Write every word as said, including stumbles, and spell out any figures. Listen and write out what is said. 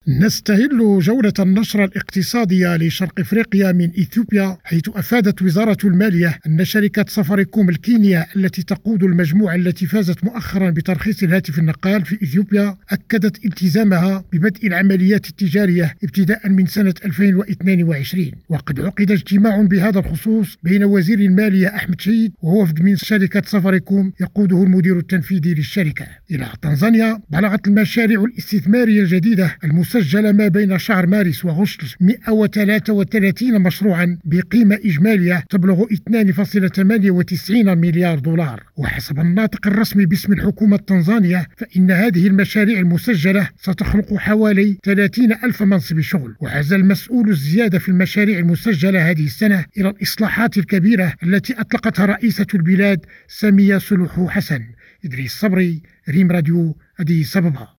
نستهل جولة النشرة الاقتصادية لشرق إفريقيا من إثيوبيا، حيث أفادت وزارة المالية أن شركة سفاريكوم الكينية التي تقود المجموعة التي فازت مؤخرا بترخيص الهاتف النقال في إثيوبيا أكدت التزامها ببدء العمليات التجارية ابتداء من سنة ألفين واثنين وعشرين. وقد عقد اجتماع بهذا الخصوص بين وزير المالية أحمد شيد ووفد من شركة سفاريكوم يقوده المدير التنفيذي للشركة. إلى تنزانيا، بلغت المشاريع الاستثمارية الجديدة المسجلة ما بين شهر مارس وغشت مئة وثلاثة وثلاثين مشروعا بقيمة إجمالية تبلغ اثنين فاصلة ثمانية وتسعين مليار دولار. وحسب الناطق الرسمي باسم الحكومة التنزانية، فإن هذه المشاريع المسجلة ستخلق حوالي ثلاثين ألف منصب شغل. وعزى المسؤول الزيادة في المشاريع المسجلة هذه السنة إلى الإصلاحات الكبيرة التي أطلقتها رئيسة البلاد سامية سلوحو حسن. إدريس صبري، ريم راديو، أديس أبابا.